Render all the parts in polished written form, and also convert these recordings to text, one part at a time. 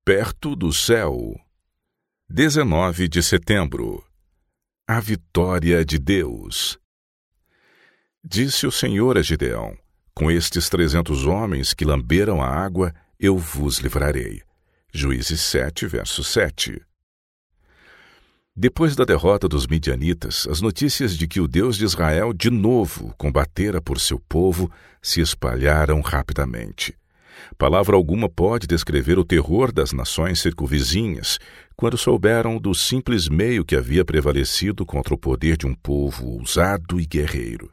Perto do céu. 19 de setembro. A vitória de Deus. Disse o Senhor a Gideão: com estes 300 homens que lamberam a água, eu vos livrarei. Juízes 7, verso 7. Depois da derrota dos midianitas, as notícias de que o Deus de Israel de novo combatera por seu povo se espalharam rapidamente. Palavra alguma pode descrever o terror das nações circunvizinhas quando souberam do simples meio que havia prevalecido contra o poder de um povo ousado e guerreiro.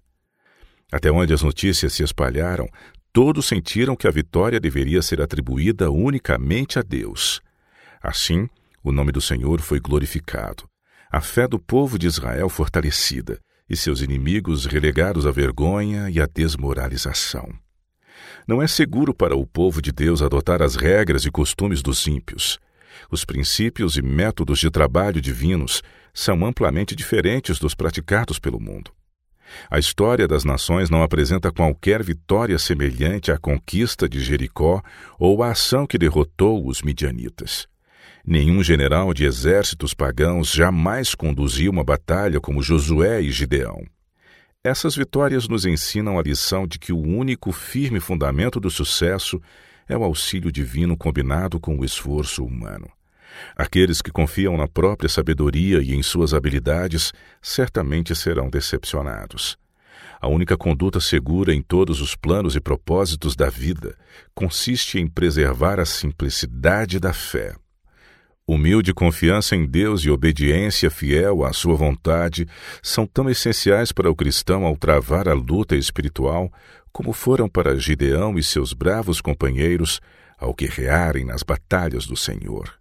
Até onde as notícias se espalharam, todos sentiram que a vitória deveria ser atribuída unicamente a Deus. Assim, o nome do Senhor foi glorificado, a fé do povo de Israel fortalecida e seus inimigos relegados à vergonha e à desmoralização. Não é seguro para o povo de Deus adotar as regras e costumes dos ímpios. Os princípios e métodos de trabalho divinos são amplamente diferentes dos praticados pelo mundo. A história das nações não apresenta qualquer vitória semelhante à conquista de Jericó ou à ação que derrotou os midianitas. Nenhum general de exércitos pagãos jamais conduziu uma batalha como Josué e Gideão. Essas vitórias nos ensinam a lição de que o único firme fundamento do sucesso é o auxílio divino combinado com o esforço humano. Aqueles que confiam na própria sabedoria e em suas habilidades certamente serão decepcionados. A única conduta segura em todos os planos e propósitos da vida consiste em preservar a simplicidade da fé. Humilde confiança em Deus e obediência fiel à sua vontade são tão essenciais para o cristão ao travar a luta espiritual como foram para Gideão e seus bravos companheiros ao guerrearem nas batalhas do Senhor.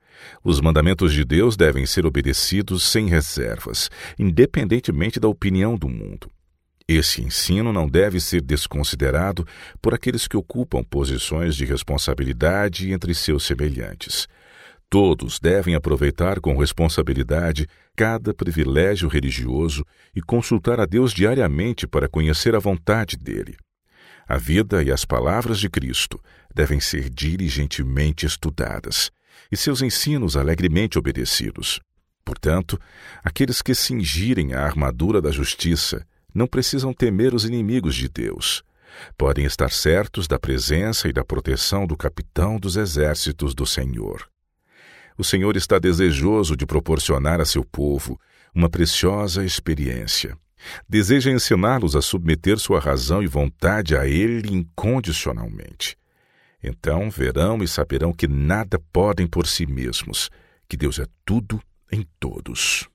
Os mandamentos de Deus devem ser obedecidos sem reservas, independentemente da opinião do mundo. Esse ensino não deve ser desconsiderado por aqueles que ocupam posições de responsabilidade entre seus semelhantes. Todos devem aproveitar com responsabilidade cada privilégio religioso e consultar a Deus diariamente para conhecer a vontade dele. A vida e as palavras de Cristo devem ser diligentemente estudadas e seus ensinos alegremente obedecidos. Portanto, aqueles que cingirem a armadura da justiça não precisam temer os inimigos de Deus. Podem estar certos da presença e da proteção do capitão dos exércitos do Senhor. O Senhor está desejoso de proporcionar a seu povo uma preciosa experiência. Deseja ensiná-los a submeter sua razão e vontade a Ele incondicionalmente. Então verão e saberão que nada podem por si mesmos, que Deus é tudo em todos.